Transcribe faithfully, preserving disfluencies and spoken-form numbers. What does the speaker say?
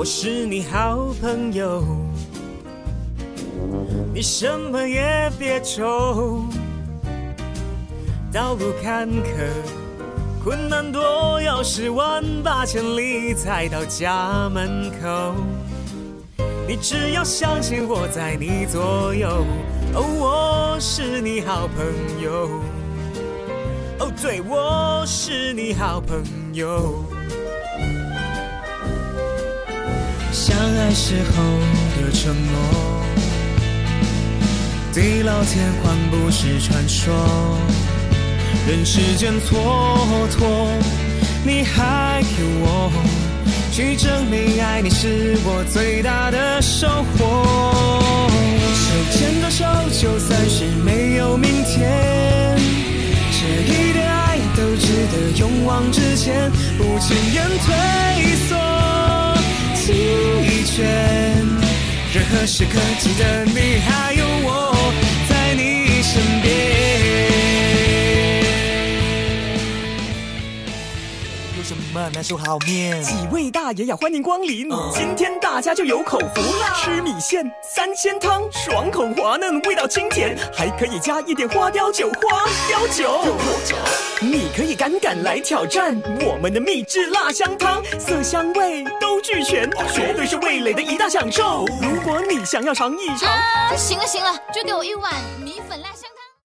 我是你好朋友，你什么也别愁。道路坎坷，困难多，要十万八千里才到家门口。你只要相信我在你左右，哦，我是你好朋友，哦，对，我是你好朋友。相爱时候的承诺，地老天荒不是传说。人世间蹉跎，你还有我，去证明爱你是我最大的收获。手牵着手，就算是没有明天，这一点爱都值得勇往直前，不轻言退缩。记忆圈，任何时刻记得你还有我在你身边。有什么难受好面？ 几位大爷呀，欢迎光临！嗯、今天大家就有口福啦！吃米线三鲜汤，爽口滑嫩，味道清甜，还可以加一点花雕酒。花雕酒，你可以敢敢来挑战我们的秘制辣香汤，色香味都俱全，绝对是味蕾的一大享受。如果你想要尝一尝， 啊，行了行了，就给我一碗米粉辣香汤。